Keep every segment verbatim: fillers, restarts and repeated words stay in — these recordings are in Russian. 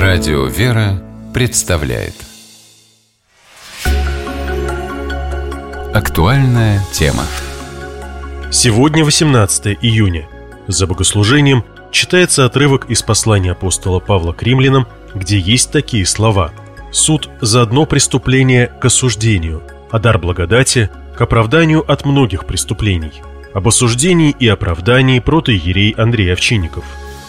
Радио «Вера» представляет актуальная тема. Сегодня восемнадцатое июня. За богослужением читается отрывок из послания апостола Павла к римлянам, где есть такие слова: «Суд за одно преступление к осуждению, а дар благодати к оправданию от многих преступлений». Об осуждении и оправдании протоиерей Андрей Овчинников.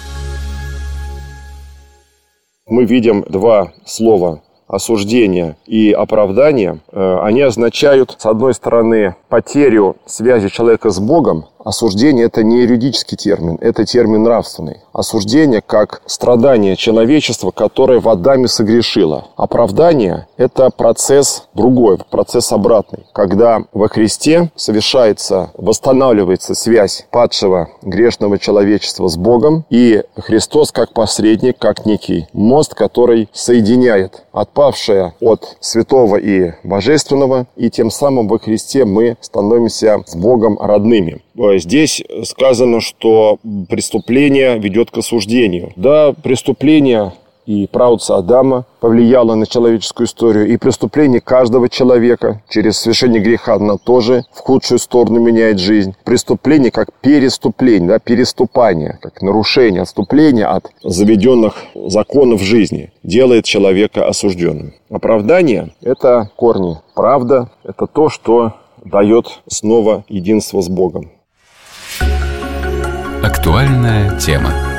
Мы видим два слова «осуждение» и «оправдание». Они означают, с одной стороны, потерю связи человека с Богом. Осуждение – это не юридический термин, это термин нравственный. Осуждение как страдание человечества, которое в Адаме согрешило. Оправдание – это процесс другой, процесс обратный. Когда во Христе совершается, восстанавливается связь падшего грешного человечества с Богом, и Христос как посредник, как некий мост, который соединяет отпавшее от святого и божественного, и тем самым во Христе мы становимся с Богом родными. Здесь сказано, что преступление ведет к осуждению. Да, преступление и праотца Адама повлияло на человеческую историю, и преступление каждого человека через совершение греха оно тоже в худшую сторону меняет жизнь. Преступление как переступление, да, переступание, как нарушение, отступление от заведенных законов жизни делает человека осужденным. Оправдание – это корни. Правда – это то, что дает снова единство с Богом. Актуальная тема.